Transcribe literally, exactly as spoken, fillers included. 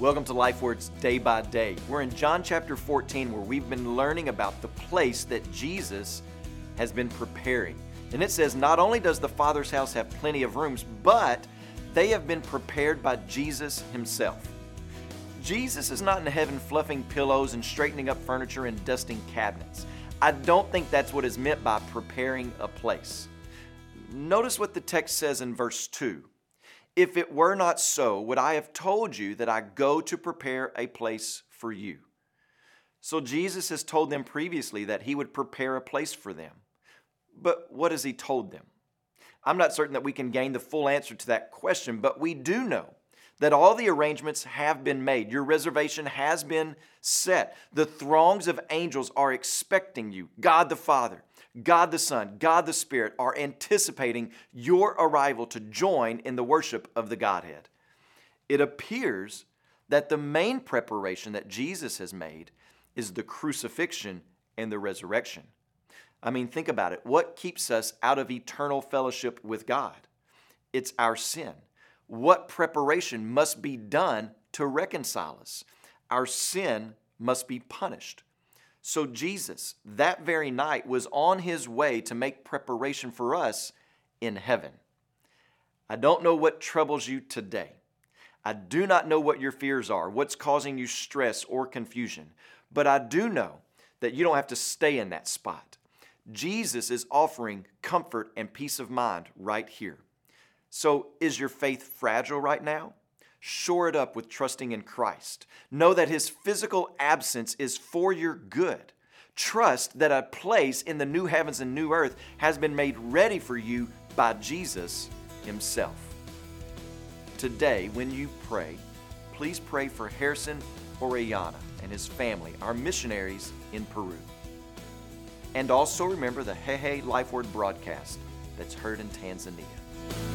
Welcome to Life Words Day by Day. We're in John chapter fourteen where we've been learning about the place that Jesus has been preparing. And it says not only does the Father's house have plenty of rooms, but they have been prepared by Jesus himself. Jesus is not in heaven fluffing pillows and straightening up furniture and dusting cabinets. I don't think that's what is meant by preparing a place. Notice what the text says in verse two. If it were not so, would I have told you that I go to prepare a place for you? So Jesus has told them previously that he would prepare a place for them. But what has he told them? I'm not certain that we can gain the full answer to that question, but we do know that all the arrangements have been made. Your reservation has been set. The throngs of angels are expecting you. God the Father, God the Son, God the Spirit are anticipating your arrival to join in the worship of the Godhead. It appears that the main preparation that Jesus has made is the crucifixion and the resurrection. I mean, think about it. What keeps us out of eternal fellowship with God? It's our sin. What preparation must be done to reconcile us? Our sin must be punished. So Jesus, that very night, was on his way to make preparation for us in heaven. I don't know what troubles you today. I do not know what your fears are, what's causing you stress or confusion. But I do know that you don't have to stay in that spot. Jesus is offering comfort and peace of mind right here. So is your faith fragile right now? Shore it up with trusting in Christ. Know that his physical absence is for your good. Trust that a place in the new heavens and new earth has been made ready for you by Jesus himself. Today, when you pray, please pray for Harrison Orellana and his family, our missionaries in Peru. And also remember the Hey Hey Life Word broadcast that's heard in Tanzania.